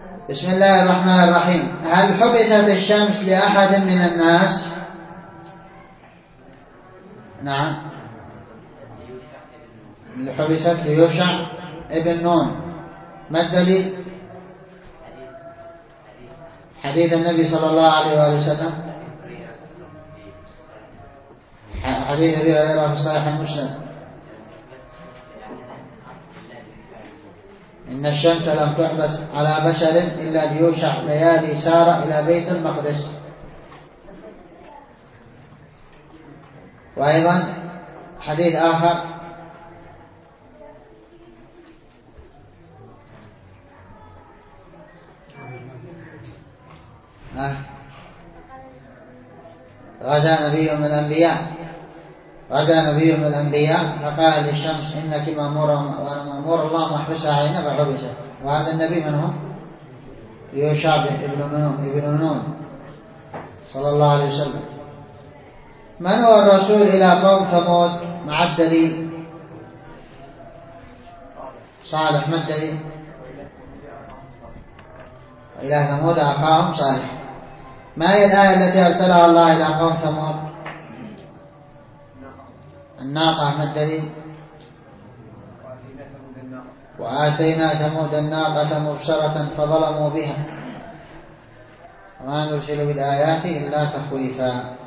بسم الله الرحمن الرحيم. هل حبست الشمس لأحد من الناس؟ نعم، حبست ليوشع ابن نون. ما الدليل؟ حديث النبي صلى الله عليه وآله وسلم، حديث أبي هريرة في صحيح المسند: إن الشمس لم تحبس على بشر إلا ليوشع ليالي سار إلى بيت المقدس. وأيضا حديث آخر: غزا نبي من الأنبياء فقال للشمس إنك مأمورة وأنا مأمور الله ما أحبسها علينا فحبست. وهذا النبي من هو؟ يوشع ابن نون صلى الله عليه وسلم. من هو الرسول إلى قوم ثمود مع الدليل؟ صالح. ما الدليل؟ وإلى ثمود أخاهم صالح. ما هي الآية التي أرسلها الله إلى قوم ثمود؟ الناقة. ما الدليل؟ وآتينا ثمود الناقة مبصرة فظلموا بها وما نرسل بالآيات إلا تخويفا.